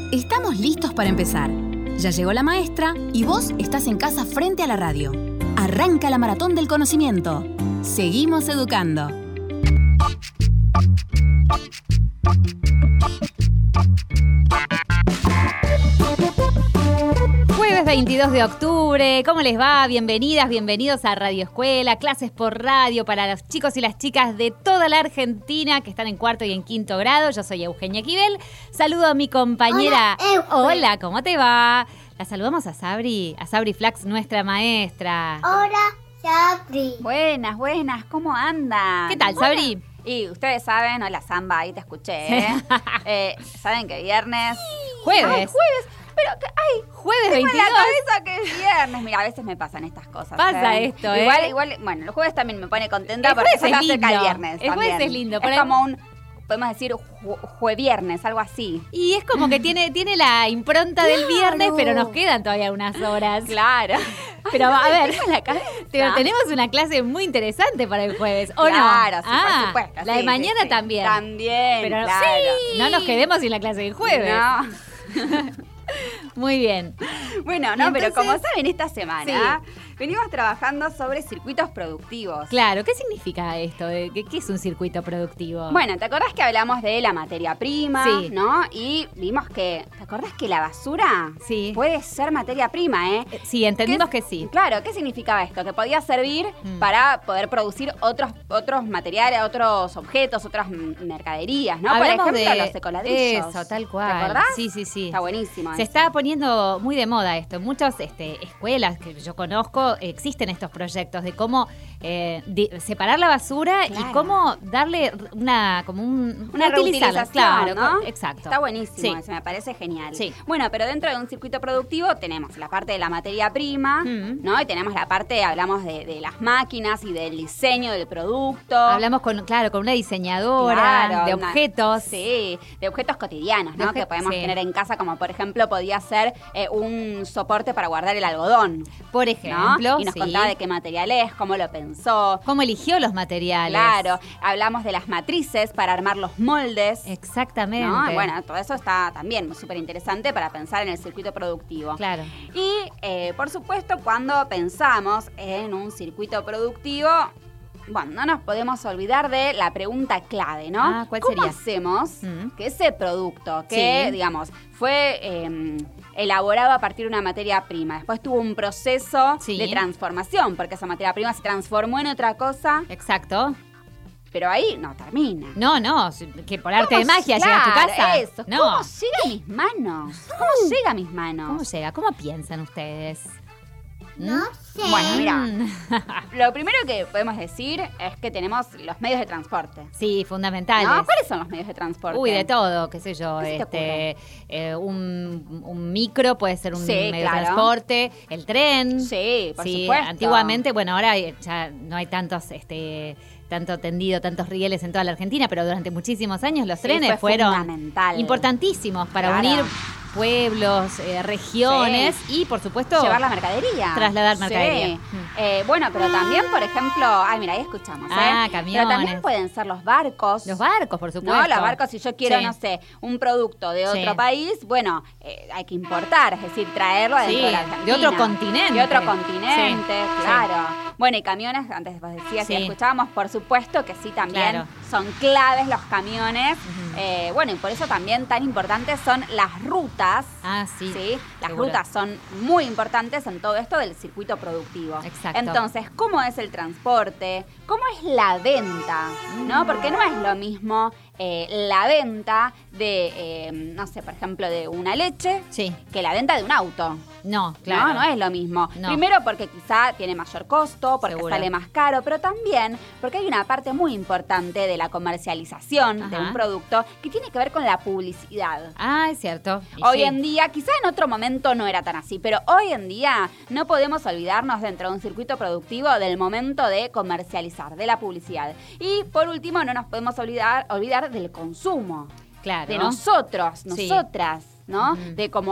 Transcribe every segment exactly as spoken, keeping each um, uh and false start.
Estamos listos para empezar. Ya llegó la maestra y vos estás en casa frente a la radio. Arranca la maratón del conocimiento. Seguimos educando. Jueves veintidós de octubre, ¿cómo les va? Bienvenidas, bienvenidos a Radio Escuela, clases por radio para los chicos y las chicas de toda la Argentina que están en cuarto y en quinto grado. Yo soy Eugenia Quibel. Saludo a mi compañera. Hola, Hola, ¿cómo te va? La saludamos a Sabri, a Sabri Flax, nuestra maestra. Hola, Sabri. Buenas, buenas, ¿cómo andan? ¿Qué tal, Sabri? Y ustedes saben, hola Samba, ahí te escuché, ¿eh? eh ¿Saben que viernes? Jueves. Ay, jueves. Pero, ay, jueves tengo veintidós. en la cabeza que es viernes. Mira, a veces me pasan estas cosas. Pasa ¿eh? esto, ¿eh? Igual, igual, bueno, los jueves también me pone contenta El porque jueves se es acerca el lindo. viernes El jueves también. es lindo. Es Por ahí- como un, podemos decir, ju- jueviernes, algo así. Y es como que tiene, tiene la impronta del viernes, pero nos quedan todavía unas horas. Claro. Pero a ver, Tengo en la cabeza. pero tenemos una clase muy interesante para el jueves, ¿o Claro, no? sí, Ah, por supuesto. la sí, de mañana sí, sí. también. También, Pero claro. no nos quedemos sin la clase del jueves. No. Muy bien. Bueno, Y no, pero entonces- como saben, esta semana venimos trabajando sobre circuitos productivos. Claro, ¿qué significa esto? de ¿Qué, qué es un circuito productivo? Bueno, ¿te acordás que hablamos de la materia prima? Sí. ¿No? Y vimos que, ¿te acordás que la basura Sí. puede ser materia prima, eh? Eh, Sí, entendimos ¿Qué- que sí. Claro, ¿qué significaba esto? Que podía servir Mm. para poder producir otros otros materiales, otros objetos, otras m- mercaderías, ¿no? Hablamos Por ejemplo, de los ecoladrillos. Eso, tal cual. ¿Te acordás? Sí, sí, sí. Está buenísimo. Se eso. está poniendo muy de moda esto. En muchas este, escuelas que yo conozco existen estos proyectos de cómo eh, di- separar la basura y Claro. cómo darle una como un Una reutilizarla, reutilización, claro, ¿no? co- exacto. Está buenísimo Sí. eso, me parece genial. Sí. Bueno, pero dentro de un circuito productivo tenemos la parte de la materia prima, Mm. ¿no? Y tenemos la parte, hablamos de, de las máquinas y del diseño del producto. Hablamos con, claro, con una diseñadora Claro, de una- objetos. Sí, de objetos cotidianos, De ¿no? obje- que podemos sí. tener en casa, como por ejemplo podía ser eh, un soporte para guardar el algodón, Por ¿no? ejemplo, Y nos sí. contaba de qué material es, cómo lo pensó. ¿Cómo eligió los materiales? Claro, hablamos de las matrices para armar los moldes. Exactamente. ¿No? Bueno, todo eso está también súper interesante para pensar en el circuito productivo. Claro. Y, eh, por supuesto, cuando pensamos en un circuito productivo, bueno, no nos podemos olvidar de la pregunta clave, ¿no? Ah, ¿cuál ¿Cómo sería? hacemos Mm. que ese producto que, Sí. digamos, fue eh, elaborado a partir de una materia prima, después tuvo un proceso Sí. de transformación, porque esa materia prima se transformó en otra cosa, Exacto. pero ahí no termina? No, no, que por arte de ¿Cómo- magia llega a tu claro, casa. Eso. No. ¿Cómo llega a mis manos? ¿Cómo llega a mis manos? ¿Cómo llega? ¿Cómo piensan ustedes? No sé. Bueno, mira, Mm. lo primero que podemos decir es que tenemos los medios de transporte. Sí, fundamentales. ¿No? ¿Cuáles son los medios de transporte? Uy, de todo, qué sé yo, ¿Qué se te este, eh, un, un micro puede ser un Sí, medio de claro. transporte, el tren. Sí, por Sí, supuesto. antiguamente, bueno, ahora ya no hay tantos, este, tanto tendido, tantos rieles en toda la Argentina, pero durante muchísimos años los Sí, trenes fue fueron fundamental. importantísimos para Claro. unir pueblos, eh, regiones y, por supuesto, Llevar la mercadería. trasladar Sí. mercadería. Mm. Eh, bueno, pero también, por ejemplo, ay, mira, ahí escuchamos, ¿eh? Ah, Pero camiones. también pueden ser los barcos. los barcos, por supuesto. No, los barcos, si yo quiero, Sí. no sé, un producto de otro Sí. país, bueno, eh, hay que importar, es decir, traerlo adentro Sí, de la de Argentina. otro continente. De otro continente, Sí, claro. Bueno, y camiones, antes vos decías Sí. que escuchábamos, por supuesto que sí también Claro. son claves los camiones. Ujú. Eh, bueno, y por eso también tan importantes son las rutas. Ah, sí. Las seguro. rutas son muy importantes en todo esto del circuito productivo. Exacto. Entonces, ¿cómo es el transporte? ¿Cómo es la venta? ¿No? Porque no es lo mismo eh, la venta de, eh, no sé, por ejemplo, de una leche Sí. que la venta de un auto. No, claro. No, no es lo mismo. No. Primero porque quizá tiene mayor costo, porque Seguro. sale más caro, pero también porque hay una parte muy importante de la comercialización de Ajá. un producto que tiene que ver con la publicidad. Ah, es cierto. Y Hoy sí. en día, quizá en otro momento no era tan así, pero hoy en día no podemos olvidarnos dentro de un circuito productivo del momento de comercializar, de la publicidad. Y por último, no nos podemos olvidar, olvidar del consumo, Claro. de nosotros, Sí. nosotras, ¿no? Ujú. De cómo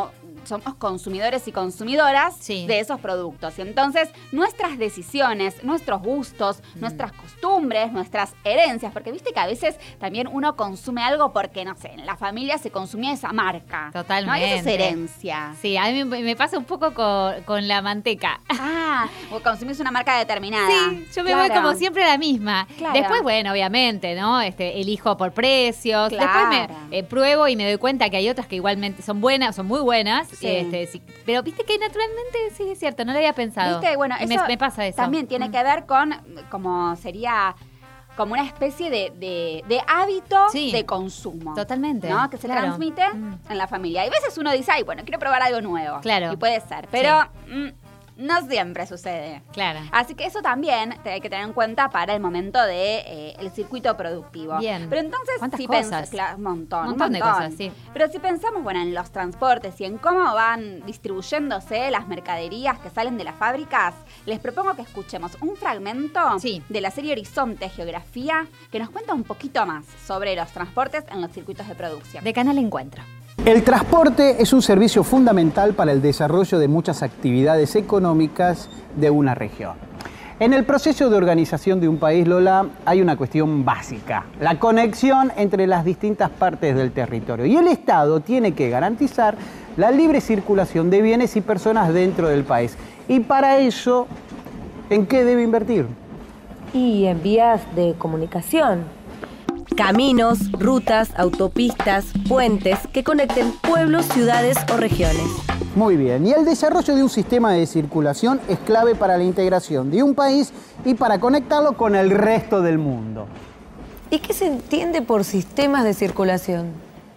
somos consumidores y consumidoras Sí. de esos productos. Y entonces nuestras decisiones, nuestros gustos, Mm. nuestras costumbres, nuestras herencias, porque viste que a veces también uno consume algo porque, no sé, en la familia se consumía esa marca. Totalmente. ¿No? Y eso es herencia. Sí, a mí me, me pasa un poco con, con la manteca. Ah, o consumís una marca determinada. Sí, yo me voy Claro. como siempre a la misma. Claro. Después, bueno, obviamente, ¿no? Este, elijo por precios. Claro. Después me eh, pruebo y me doy cuenta que hay otras que igualmente son buenas, son muy buenas. Sí. Este, sí, pero viste que naturalmente sí es cierto, no lo había pensado. ¿Viste? Bueno, Y eso me, me pasa eso. también tiene Mm. que ver con, como sería, como una especie de, de, de hábito Sí. de consumo. Totalmente, ¿No? Que se claro. transmite Mm. en la familia. Y a veces uno dice, ay, bueno, quiero probar algo nuevo. Claro. Y puede ser, pero mm, no siempre sucede. Claro. Así que eso también te- hay que tener en cuenta para el momento de eh, el circuito productivo. Bien. Pero entonces, ¿Cuántas si cosas? pens- cla- un montón, Un un montón de montón. cosas, sí. Pero si pensamos, bueno, en los transportes y en cómo van distribuyéndose las mercaderías que salen de las fábricas, les propongo que escuchemos un fragmento Sí. de la serie Horizonte Geografía que nos cuenta un poquito más sobre los transportes en los circuitos de producción. De Canal Encuentro. El transporte es un servicio fundamental para el desarrollo de muchas actividades económicas de una región. En el proceso de organización de un país, Lola, hay una cuestión básica, la conexión entre las distintas partes del territorio. Y el Estado tiene que garantizar la libre circulación de bienes y personas dentro del país. Y para eso, ¿en qué debe invertir? Y en vías de comunicación. Caminos, rutas, autopistas, puentes que conecten pueblos, ciudades o regiones. Muy bien, y el desarrollo de un sistema de circulación es clave para la integración de un país y para conectarlo con el resto del mundo. ¿Y qué se entiende por sistemas de circulación?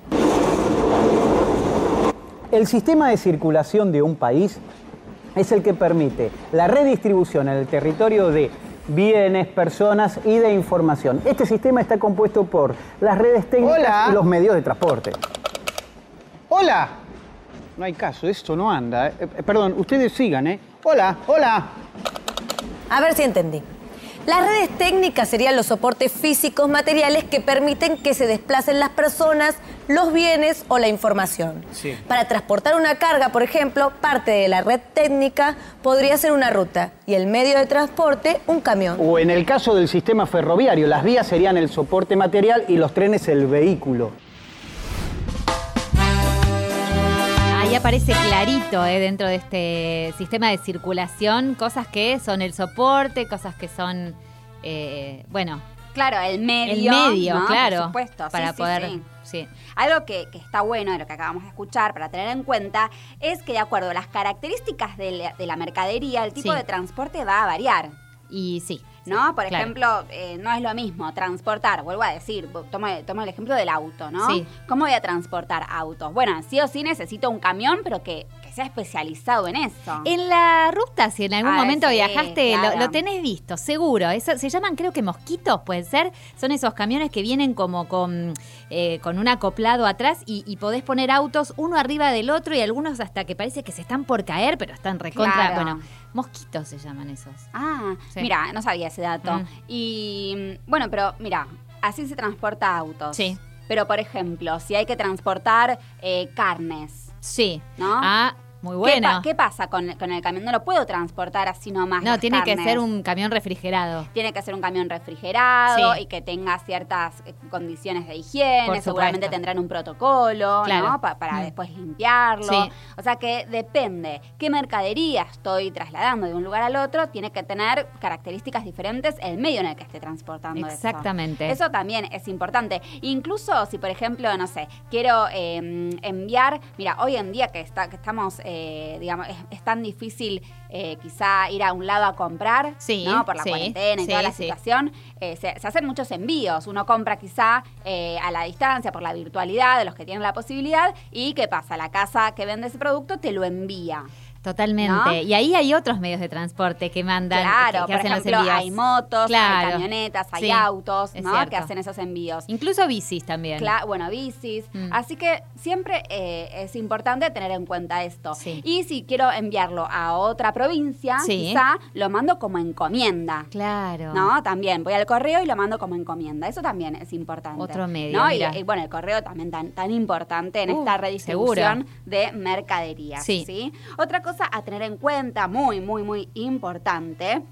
El sistema de circulación de un país es el que permite la redistribución en el territorio de bienes, personas y de información. Este sistema está compuesto por las redes técnicas Hola. y los medios de transporte. ¡Hola! No hay caso, esto no anda. Eh, eh, perdón, ustedes sigan, ¿eh? Hola, hola. A ver si entendí. Las redes técnicas serían los soportes físicos materiales que permiten que se desplacen las personas, los bienes o la información. Sí. Para transportar una carga, por ejemplo, parte de la red técnica podría ser una ruta y el medio de transporte un camión. O en el caso del sistema ferroviario, las vías serían el soporte material y los trenes el vehículo. Ahí aparece clarito eh, dentro de este sistema de circulación cosas que son el soporte, cosas que son, eh, bueno, Claro, el medio. el medio, ¿no? claro, Por supuesto, sí, para sí, poder, sí. sí. Algo que, que está bueno de lo que acabamos de escuchar para tener en cuenta es que de acuerdo a las características de la, de la mercadería, el tipo Sí. de transporte va a variar. Y sí. ¿No? sí, Por claro. ejemplo, eh, no es lo mismo transportar, vuelvo a decir, tomo, tomo el ejemplo del auto, ¿no? Sí. ¿Cómo voy a transportar autos? Bueno, sí o sí necesito un camión, pero que, que sea especializado en eso. En la ruta, si en algún Ah, momento sí, viajaste, lo- claro. lo, tenés visto, seguro. Eso, se llaman, creo que mosquitos, puede ser. Son esos camiones que vienen como con, eh, con un acoplado atrás y, y podés poner autos uno arriba del otro y algunos hasta que parece que se están por caer, pero están recontra. Claro. Bueno, mosquitos se llaman esos. Ah, Sí. mira, no sabía ese dato. Mm. Y bueno, pero mira, así se transporta autos. Sí. Pero por ejemplo, si hay que transportar eh, carnes, Sí. ¿no? Ah, muy ¿Qué, bueno. pa- qué pasa con, con el camión? No lo puedo transportar así nomás. No, las tiene que carnes. ser un camión refrigerado. Tiene que ser un camión refrigerado Sí. y que tenga ciertas eh, condiciones de higiene. Por Seguramente supuesto. tendrán un protocolo, Claro. ¿no? Pa- para Mm. después limpiarlo. Sí. O sea que depende qué mercadería estoy trasladando de un lugar al otro, tiene que tener características diferentes el medio en el que esté transportando eso. Exactamente. Eso también es importante. Incluso si, por ejemplo, no sé, quiero eh, enviar, mira, hoy en día que está, que estamos, eh, digamos, es, es tan difícil eh, quizá ir a un lado a comprar, Sí, ¿no? Por la sí, cuarentena y sí, toda la sí. situación, eh, se, se hacen muchos envíos. Uno compra quizá eh, a la distancia por la virtualidad de los que tienen la posibilidad y ¿qué pasa? La casa que vende ese producto te lo envía. Totalmente. ¿no? Y ahí hay otros medios de transporte que mandan, Claro, que, que por hacen ejemplo, los envíos. hay motos, Claro. hay camionetas, hay Sí, autos, es ¿no? cierto. Que hacen esos envíos. Incluso bicis también. Cla- bueno, bicis. Mm. Así que siempre eh, es importante tener en cuenta esto. Sí. Y si quiero enviarlo a otra provincia, Sí. quizá lo mando como encomienda. Claro. ¿No? También voy al correo y lo mando como encomienda. Eso también es importante. Otro medio, ¿no? Y, mira. y, bueno, el correo también tan, tan importante en Uh, esta redistribución seguro. de mercaderías. Sí. ¿sí? Otra cosa a tener en cuenta, muy, muy, muy importante,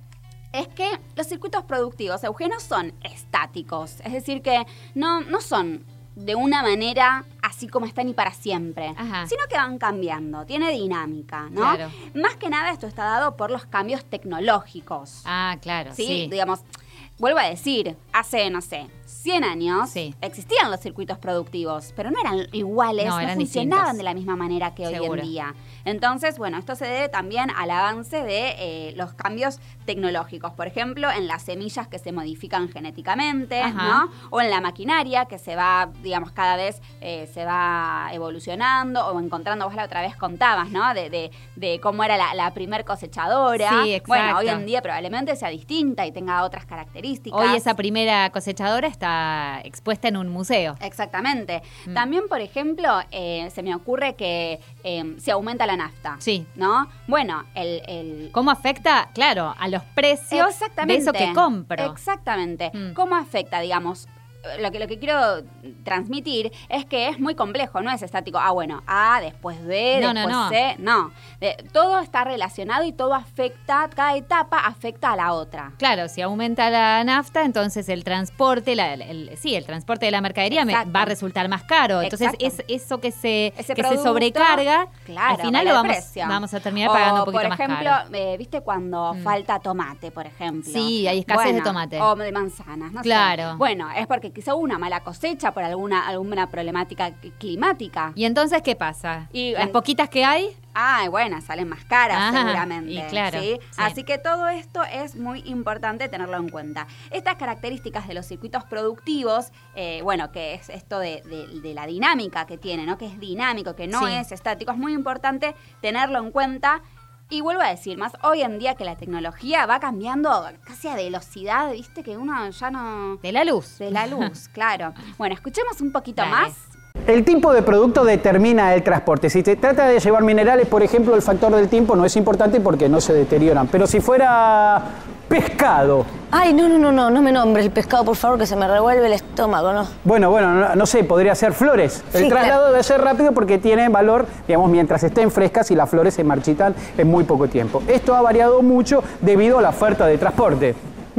es que los circuitos productivos, Eugenio, son estáticos. Es decir, que no, no son de una manera así como están y para siempre, Ajá. sino que van cambiando, tiene dinámica, ¿no? Claro. Más que nada esto está dado por los cambios tecnológicos. Ah, claro, ¿sí? sí. Digamos, vuelvo a decir, hace, no sé, cien años Sí. existían los circuitos productivos, pero no eran iguales, No, no, eran funcionaban distintos. de la misma manera que Seguro. hoy en día. Entonces, bueno, esto se debe también al avance de eh, los cambios tecnológicos. Por ejemplo, en las semillas que se modifican genéticamente, Ajá. ¿no? O en la maquinaria que se va, digamos, cada vez eh, se va evolucionando o encontrando. Vos la otra vez contabas, ¿no? De, de, de cómo era la, la primer cosechadora. Sí, exacto. Bueno, hoy en día probablemente sea distinta y tenga otras características. Hoy esa primera cosechadora está expuesta en un museo. Exactamente. Mm. También, por ejemplo, eh, se me ocurre que eh, se aumenta la nafta. Sí. ¿No? Bueno, el... el ¿Cómo afecta? Claro, a los precios Exactamente. de eso que compro. Exactamente. Mm. ¿Cómo afecta, digamos? Lo que, lo que quiero transmitir es que es muy complejo, no es estático. Ah, bueno, A, después B, No, no, después no. C. No. De- todo está relacionado y todo afecta, cada etapa afecta a la otra. Claro, si aumenta la nafta, entonces el transporte, la- el, el- sí, el transporte de la mercadería me Exacto. va a resultar más caro. Entonces, Exacto. es, eso que se, Ese que se producto, sobrecarga, claro, al final vale lo el vamos, precio. vamos a terminar pagando O, un poquito por ejemplo, más caro. eh, ¿viste cuando Mm. falta tomate, por ejemplo? Sí, hay escasez de Bueno, tomate. O de manzanas, no sé. Claro. Bueno, es porque quizá hubo una mala cosecha por alguna, alguna problemática climática. ¿Y entonces qué pasa? Y, ¿Las en- poquitas que hay? Ay, bueno, salen más caras Ah, seguramente. y claro, ¿sí? sí. Así que todo esto es muy importante tenerlo en cuenta. Estas características de los circuitos productivos, eh, bueno, que es esto de, de- de la dinámica que tiene, ¿no? Que es dinámico, que no Sí. es estático, es muy importante tenerlo en cuenta. Y vuelvo a decir, más hoy en día que la tecnología va cambiando casi a velocidad, ¿viste? Que uno ya no... De la luz. De la luz, claro. Bueno, escuchemos un poquito Dale. más. El tipo de producto determina el transporte. Si se trata de llevar minerales, por ejemplo, el factor del tiempo no es importante porque no se deterioran. Pero si fuera pescado, Ay, no, no, no, no, no me nombres el pescado, por favor, que se me revuelve el estómago, ¿no? bueno, bueno, no, no sé, podría ser flores. El Sí, traslado claro. debe ser rápido porque tiene valor, digamos, mientras estén frescas y las flores se marchitan en muy poco tiempo. Esto ha variado mucho debido a la oferta de transporte.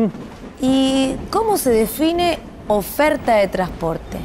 ¿Y cómo se define oferta de transporte?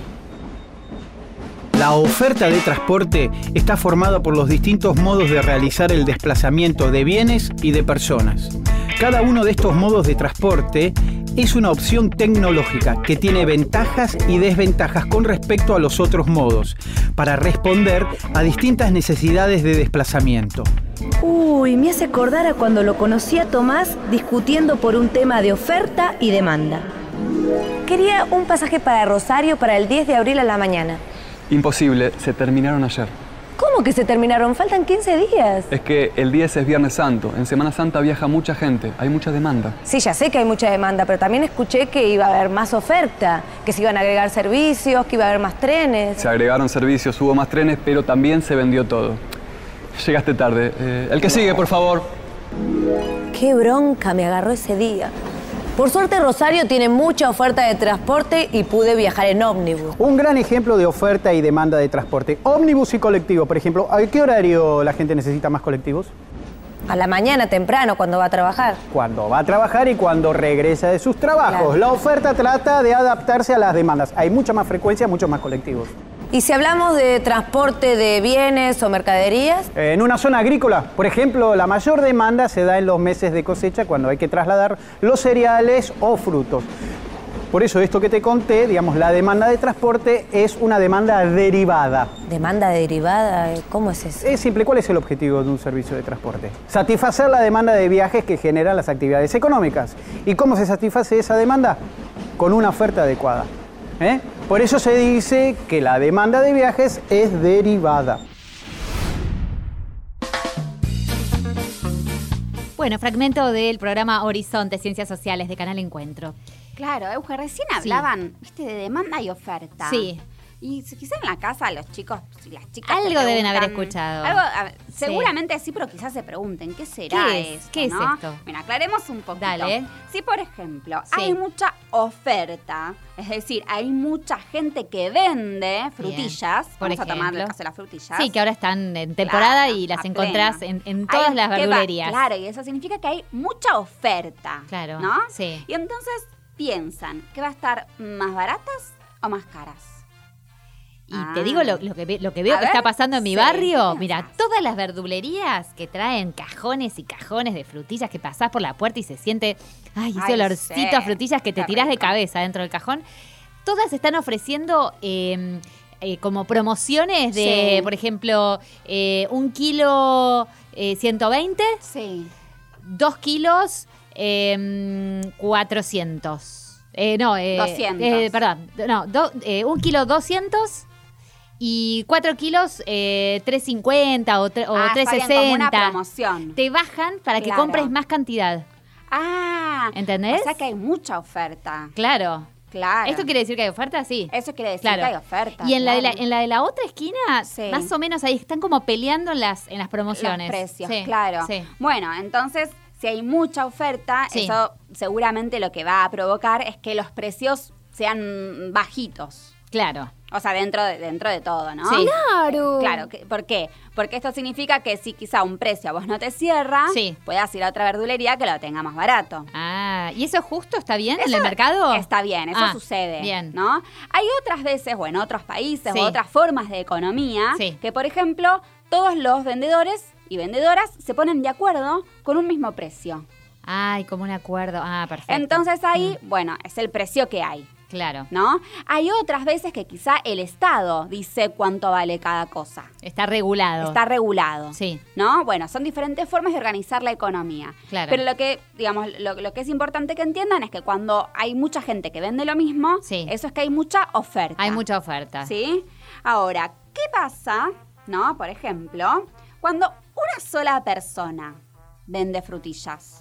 La oferta de transporte está formada por los distintos modos de realizar el desplazamiento de bienes y de personas. Cada uno de estos modos de transporte es una opción tecnológica que tiene ventajas y desventajas con respecto a los otros modos, para responder a distintas necesidades de desplazamiento. Uy, me hace acordar a cuando lo conocí a Tomás discutiendo por un tema de oferta y demanda. Quería un pasaje para Rosario para el diez de abril a la mañana. Imposible, se terminaron ayer. ¿Cómo que se terminaron? Faltan quince días. Es que el diez es Viernes Santo. En Semana Santa viaja mucha gente, hay mucha demanda. Sí, ya sé que hay mucha demanda, pero también escuché que iba a haber más oferta, que se iban a agregar servicios, que iba a haber más trenes. Se agregaron servicios, hubo más trenes, pero también se vendió todo. Llegaste tarde. Eh, el que sigue, por favor. Qué bronca me agarró ese día. Por suerte Rosario tiene mucha oferta de transporte y pude viajar en ómnibus. Un gran ejemplo de oferta y demanda de transporte. Ómnibus y colectivo, por ejemplo. ¿A qué horario la gente necesita más colectivos? A la mañana temprano, cuando va a trabajar. Cuando va a trabajar y cuando regresa de sus trabajos. Claro. La oferta trata de adaptarse a las demandas. Hay mucha más frecuencia, muchos más colectivos. Y si hablamos de transporte de bienes o mercaderías, En una zona agrícola, por ejemplo, la mayor demanda se da en los meses de cosecha cuando hay que trasladar los cereales o frutos. Por eso esto que te conté, digamos, la demanda de transporte es una demanda derivada. demanda derivada, ¿cómo es eso? Es simple, ¿cuál es el objetivo de un servicio de transporte? Satisfacer la demanda de viajes que generan las actividades económicas. ¿Y cómo se satisface esa demanda? Con una oferta adecuada. ¿eh? Por eso se dice que la demanda de viajes es derivada. Bueno, fragmento del programa Horizonte Ciencias Sociales de Canal Encuentro. Claro, Euge, recién hablaban, viste, de demanda y oferta. Sí. Y si quizás en la casa los chicos y las chicas Algo te deben haber preguntan- escuchado. Algo, a ver, Sí. seguramente sí, pero quizás se pregunten, ¿qué será ¿Qué es? esto? ¿Qué es ¿no? esto? Mira, aclaremos un poquito. Dale. Si, por ejemplo, Sí. hay mucha oferta, es decir, hay mucha gente que vende frutillas, Por vamos a tomar el ejemplo. caso de las frutillas. Sí, que ahora están en temporada Claro, y las a encontrás pleno. en, en todas Hay- las ¿qué va? verdulerías. Claro, y eso significa que hay mucha oferta. Claro, ¿no? sí. Y entonces piensan que va a estar más baratas o más caras. Y Ah. te digo lo, lo que, ve- lo que veo A que ver, está pasando en mi sí, barrio. ¿qué Mira, pensás? todas las verdulerías que traen cajones y cajones de frutillas que pasás por la puerta y se siente, ay, ese Ay, olorcito sí, a frutillas que te qué tirás de rico. cabeza dentro del cajón. Todas están ofreciendo eh, eh, como promociones de, Sí. por ejemplo, eh, un kilo eh, ciento veinte, Sí. dos kilos eh, cuatrocientos. Eh, no, eh, doscientos. eh, perdón, no, do- eh, un kilo doscientos y cuatro kilos eh, trescientos cincuenta o, tre- o Ah, está bien, como una trescientos sesenta. promoción. Te bajan para que Claro. compres más cantidad. Ah, ¿Entendés? O sea que hay mucha oferta. Claro. Claro. ¿Esto quiere decir que hay oferta? Sí. Eso quiere decir Claro. que hay oferta. Y en la, de la, claro. en la de la otra esquina, Sí. más o menos ahí están como peleando en las, en las promociones. Los precios, Sí, claro. sí. Bueno, entonces, si hay mucha oferta, Sí. eso seguramente lo que va a provocar es que los precios sean bajitos. Claro. O sea, dentro de, dentro de todo, ¿no? Sí. Claro. Claro, que- ¿por qué? Porque esto significa que si quizá un precio a vos no te cierra, Sí. puedas ir a otra verdulería que lo tenga más barato. Ah, ¿y eso justo está bien en Eso el mercado? Está bien, eso Ah, sucede. bien. ¿No? Hay otras veces, o en otros países, Sí. o otras formas de economía, Sí. que por ejemplo, todos los vendedores y vendedoras se ponen de acuerdo con un mismo precio. Ay, como un acuerdo. Ah, perfecto. Entonces ahí, bueno, es el precio que hay. Claro. ¿No? Hay otras veces que quizá el Estado dice cuánto vale cada cosa. Está regulado. Está regulado. Sí. ¿No? Bueno, son diferentes formas de organizar la economía. Claro. Pero lo que, digamos, lo, lo que es importante que entiendan es que cuando hay mucha gente que vende lo mismo, Sí. eso es que hay mucha oferta. Hay mucha oferta. ¿Sí? Ahora, ¿qué pasa, no? Por ejemplo, cuando una sola persona vende frutillas?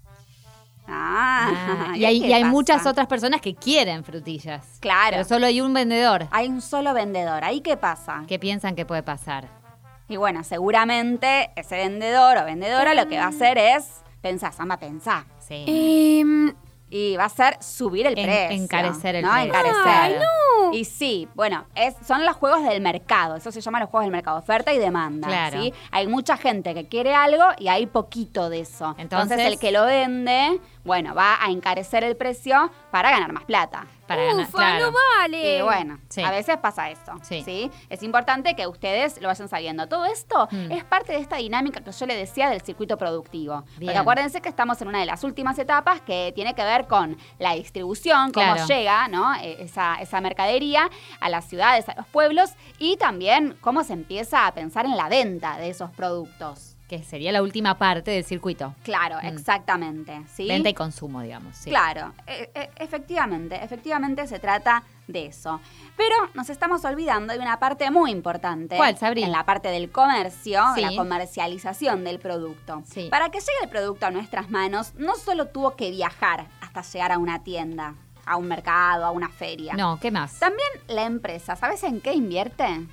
Ah, Ah, y hay, ¿qué y hay pasa? muchas otras personas que quieren frutillas. Claro. Pero solo hay un vendedor. Hay un solo vendedor. ¿Ahí qué pasa? ¿Qué piensan que puede pasar? Y bueno, seguramente ese vendedor o vendedora lo que va a hacer es pensar, Samba, pensar. Sí. Em, Y va a ser subir el En- precio. encarecer el ¿no? precio. Encarecer. Ay, no. Y sí, bueno, es, son los juegos del mercado. Eso se llama los juegos del mercado. Oferta y demanda. Claro. ¿sí? Hay mucha gente que quiere algo y hay poquito de eso. Entonces- Entonces, el que lo vende, bueno, va a encarecer el precio para ganar más plata. Para ganar, Ufa, claro. no vale. Y bueno, Sí. a veces pasa eso. Sí. Sí. Es importante que ustedes lo vayan sabiendo. Todo esto Mm. es parte de esta dinámica que yo le decía del circuito productivo. Bien. Porque acuérdense que estamos en una de las últimas etapas que tiene que ver con la distribución, cómo Claro. llega, ¿no? Eh, esa, esa mercadería a las ciudades, a los pueblos, y también cómo se empieza a pensar en la venta de esos productos. Que sería la última parte del circuito. Claro, Mm. exactamente. ¿sí? Venta y consumo, digamos. Sí. Claro, e- e- efectivamente, efectivamente se trata de eso. Pero nos estamos olvidando de una parte muy importante. ¿Cuál, Sabri? En la parte del comercio, Sí. la comercialización del producto. Sí. Para que llegue el producto a nuestras manos, no solo tuvo que viajar hasta llegar a una tienda, a un mercado, a una feria. No, ¿qué más? También la empresa, ¿sabes en qué invierte?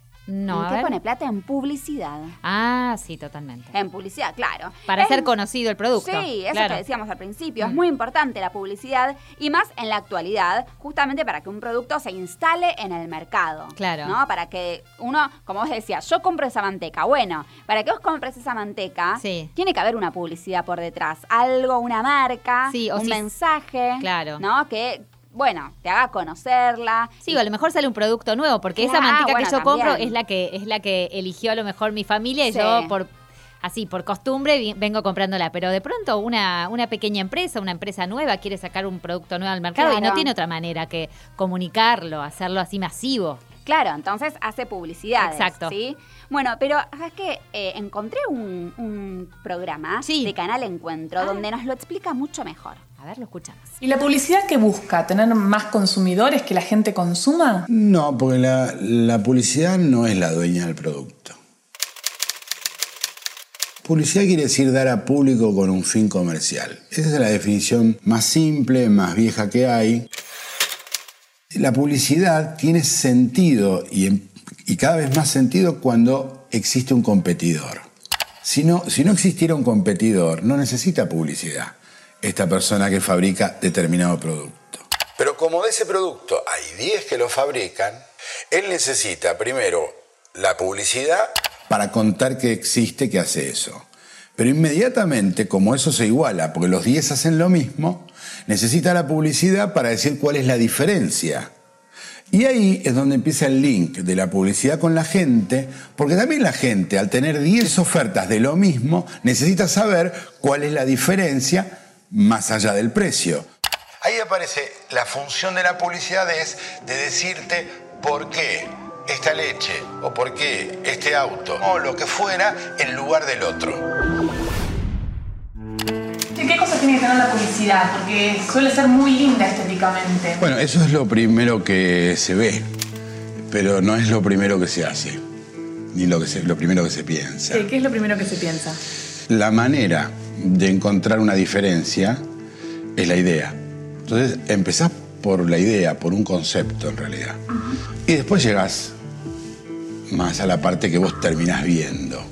No, ¿En a qué ver. pone plata? En publicidad. Ah, sí, totalmente. En publicidad, claro. Para Es- ser conocido el producto. Sí, eso claro. que decíamos al principio. Es Mm. muy importante la publicidad y más en la actualidad, justamente para que un producto se instale en el mercado. Claro. ¿No? Para que uno, como vos decías, yo compro esa manteca. Bueno, para que vos compres esa manteca, Sí. tiene que haber una publicidad por detrás. Algo, una marca, Sí, o un si- mensaje. Claro. ¿No? Que, bueno, te haga conocerla. Sí, o a lo mejor sale un producto nuevo, porque esa Claro, manteca bueno, que yo compro también. es la que es la que eligió a lo mejor mi familia y Sí. yo por así por costumbre vi- vengo comprándola, pero de pronto una una pequeña empresa, una empresa nueva quiere sacar un producto nuevo al mercado y no Claro. tiene otra manera que comunicarlo, hacerlo así masivo. Claro, entonces hace publicidad. Exacto. ¿Sí? Bueno, pero es que eh, encontré un, un programa Sí. de Canal Encuentro Ah. donde nos lo explica mucho mejor. A ver, lo escuchamos. ¿Y la publicidad que busca? ¿Tener más consumidores que la gente consuma? No, porque la, la publicidad no es la dueña del producto. Publicidad quiere decir dar a público con un fin comercial. Esa es la definición más simple, más vieja que hay. La publicidad tiene sentido y, y cada vez más sentido cuando existe un competidor. Si no, si no existiera un competidor, no necesita publicidad esta persona que fabrica determinado producto. Pero como de ese producto hay diez que lo fabrican, él necesita primero la publicidad para contar que existe, que hace eso. Pero inmediatamente, como eso se iguala, porque los diez hacen lo mismo, necesita la publicidad para decir cuál es la diferencia. Y ahí es donde empieza el link de la publicidad con la gente, porque también la gente, al tener diez ofertas de lo mismo, necesita saber cuál es la diferencia más allá del precio. Ahí aparece la función de la publicidad, es de decirte por qué esta leche o por qué este auto o lo que fuera en lugar del otro. ¿Qué cosas tiene que tener la publicidad? Porque suele ser muy linda estéticamente. Bueno, eso es lo primero que se ve, pero no es lo primero que se hace, ni lo, que se, lo primero que se piensa. ¿Qué es lo primero que se piensa? La manera de encontrar una diferencia es la idea. Entonces empezás por la idea, por un concepto en realidad. Uh-huh. Y después llegás más a la parte que vos terminás viendo.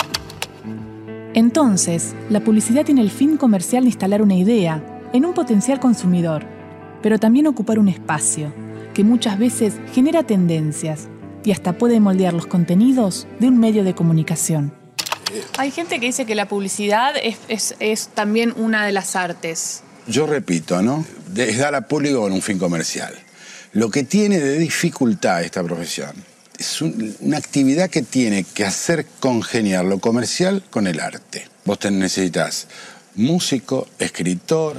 Entonces, la publicidad tiene el fin comercial de instalar una idea en un potencial consumidor, pero también ocupar un espacio que muchas veces genera tendencias y hasta puede moldear los contenidos de un medio de comunicación. Hay gente que dice que la publicidad es, es, es también una de las artes. Yo repito, ¿no? Es dar a público con un fin comercial. Lo que tiene de dificultad esta profesión es un, una actividad que tiene que hacer congeniar lo comercial con el arte. Vos te necesitas músico, escritor.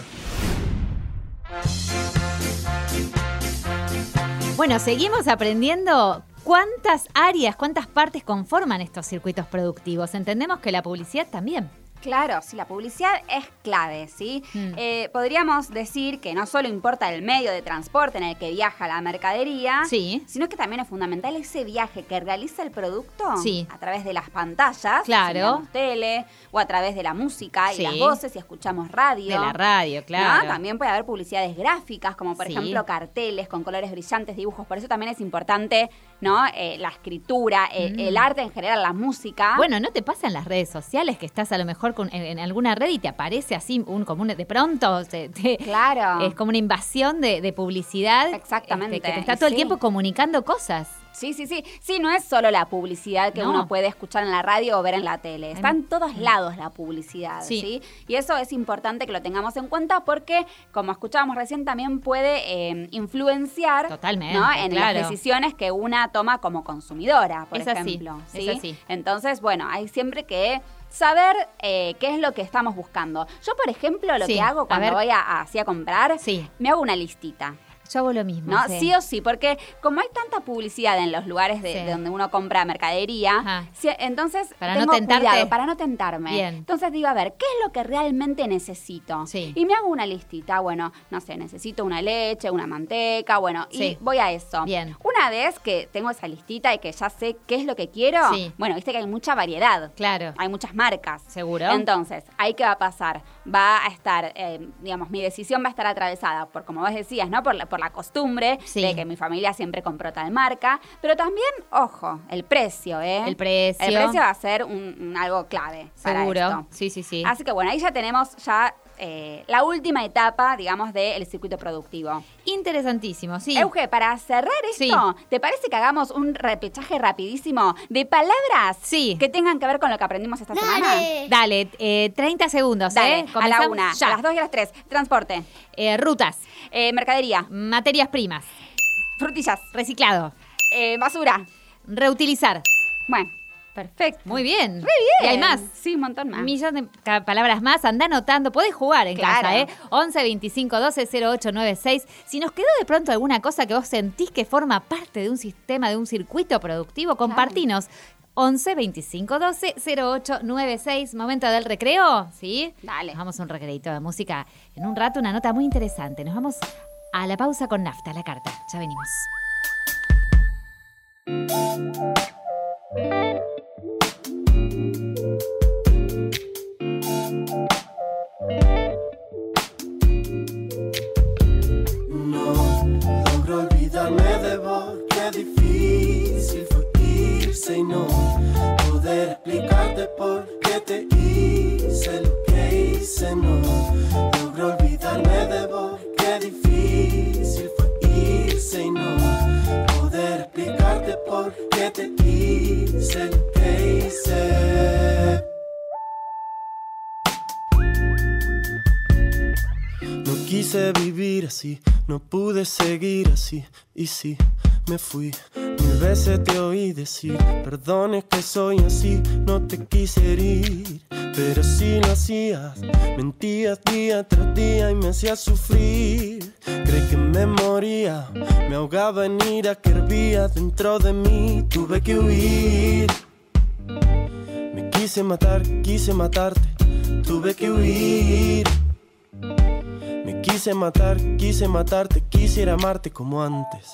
Bueno, seguimos aprendiendo cuántas áreas, cuántas partes conforman estos circuitos productivos. Entendemos que la publicidad también. Claro, sí, la publicidad es clave, ¿sí? Mm. Eh, podríamos decir que no solo importa el medio de transporte en el que viaja la mercadería, sí, sino que también es fundamental ese viaje que realiza el producto, sí, a través de las pantallas, claro, si tele, o a través de la música y sí, las voces, si escuchamos radio. De la radio, claro. ¿No? También puede haber publicidades gráficas, como por sí, ejemplo carteles con colores brillantes, dibujos. Por eso también es importante, ¿no? Eh, la escritura, eh, mm. el arte en general, la música. Bueno, ¿no te pasa en las redes sociales que estás a lo mejor con, en, en alguna red y te aparece así un común de pronto? Te, te, claro. Es como una invasión de, de publicidad. Exactamente. Este, que te está todo sí, el tiempo comunicando cosas. Sí, sí, sí. Sí, no es solo la publicidad que no, uno puede escuchar en la radio o ver en la tele. Está en todos lados la publicidad, ¿sí? ¿sí? Y eso es importante que lo tengamos en cuenta porque, como escuchábamos recién, también puede eh, influenciar, totalmente, ¿no? en claro, las decisiones que una toma como consumidora, por es ejemplo. Así, ¿sí? Es así. Entonces, bueno, hay siempre que saber eh, qué es lo que estamos buscando. Yo, por ejemplo, lo sí, que hago cuando a voy a, a, así a comprar, sí, me hago una listita. Yo hago lo mismo. ¿No? Sí. sí o sí, porque como hay tanta publicidad en los lugares de, sí, de donde uno compra mercadería, si, entonces para tengo no tentarte. cuidado, para no tentarme. Bien. Entonces digo, a ver, ¿qué es lo que realmente necesito? Sí. Y me hago una listita, bueno, no sé, necesito una leche, una manteca, bueno, sí, y voy a eso. Bien. Una vez que tengo esa listita y que ya sé qué es lo que quiero, sí, bueno, viste que hay mucha variedad. Claro. Hay muchas marcas. Seguro. Entonces, ¿ahí qué va a pasar? Va a estar, eh, digamos, mi decisión va a estar atravesada por, como vos decías, ¿no? Por la, por la costumbre, sí, de que mi familia siempre compró tal marca, pero también, ojo, el precio, ¿eh? El precio. El precio va a ser un, un algo clave. Seguro. Para esto. Sí, sí, sí. Así que bueno, ahí ya tenemos ya eh, la última etapa, digamos, del circuito productivo. Interesantísimo, sí. Euge, para cerrar esto, sí, ¿te parece que hagamos un repechaje rapidísimo de palabras sí, que tengan que ver con lo que aprendimos esta Dale. semana? Dale, eh, treinta segundos, Dale, ¿eh? a la una, ya. a las dos y a las tres. Transporte. Eh, rutas. Eh, mercadería. Materias primas. Frutillas. Reciclado. Eh, basura. Reutilizar. Bueno, perfecto. Muy bien. Muy bien. Y hay más. Sí, un montón más. Un millón de palabras más. Andá anotando. Podés jugar en claro, casa, ¿eh? once veinticinco doce cero ocho nueve seis. Si nos quedó de pronto alguna cosa que vos sentís que forma parte de un sistema, de un circuito productivo, compartinos. Claro. once veinticinco doce cero ocho nueve seis. Momento del recreo, ¿sí? Dale. Nos vamos a un recreito de música. En un rato una nota muy interesante. Nos vamos a la pausa con Nafta, la carta. Ya venimos. irse y no poder explicarte por qué te hice lo que hice. No logro olvidarme de vos, qué difícil fue irse y no poder explicarte por qué te hice lo que hice. No quise vivir así, no pude seguir así, y sí, me fui. Mil veces te oí decir, perdón, es que soy así, no te quise herir, pero si lo hacías, mentías día tras día y me hacías sufrir. Creí que me moría, me ahogaba en ira que hervía dentro de mí, tuve que huir. Me quise matar, quise matarte, tuve que huir. Me quise matar, quise matarte, quisiera amarte como antes.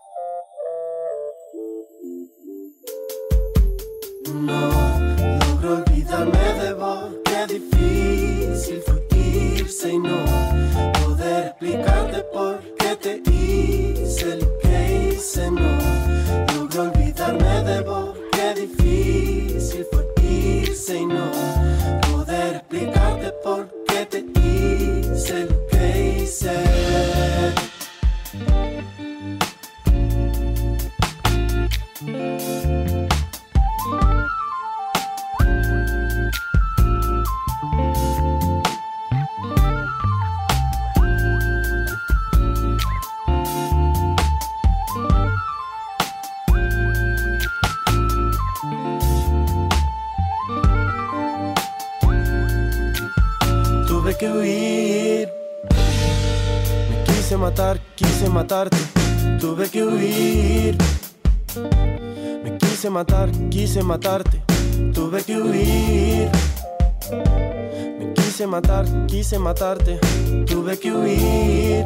No logro olvidarme de vos, qué difícil fue irse y no poder explicarte por qué te hice lo que hice. No logro olvidarme de vos, qué difícil fue irse y no poder explicarte por qué te hice lo que hice. Tuve que huir. Me quise matar, quise matarte. Tuve que huir. Me quise matar, quise matarte. Tuve que huir. Me quise matar, quise matarte. Tuve que huir.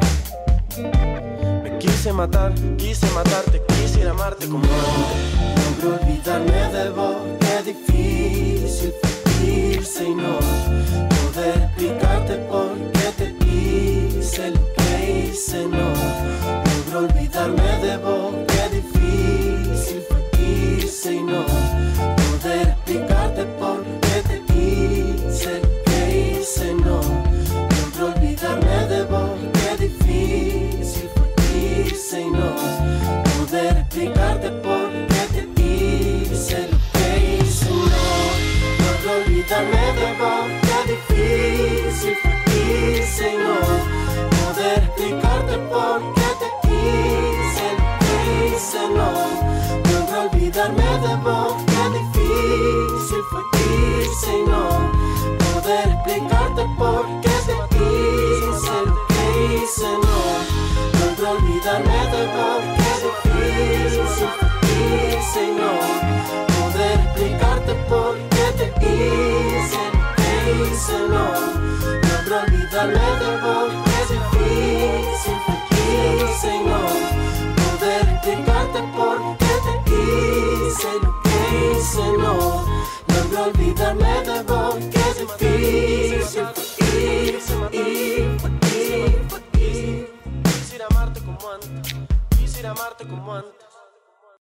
Me quise matar, quise matarte. Quisiera amarte como antes. Logro olvidarme de vos, qué difícil fue irse y no poder explicarte por qué te hice lo que hice. No logro olvidarme de vos, qué difícil fue irse y no poder explicarte por qué te hice lo que hice. No logro olvidarme de vos, qué difícil fue irse y no poder explicarte por qué te hice lo que hice. No logro olvidarme de vos, qué difícil fue irse y no poder explicarte por qué te hice lo que hice. No logro olvidarme de vos, qué difícil fue irse y no poder explicarte por qué te hice lo que hice. No logro olvidarme de vos, qué difícil fue irse y no poder explicarte por qué te hice lo que hice. No logro olvidarme de vos, qué difícil fue irse y no poder explicarte por qué te hice lo que hice. No logro olvidarme de vos, qué difícil fue irse y quisiera amarte como antes, quisiera amarte como antes.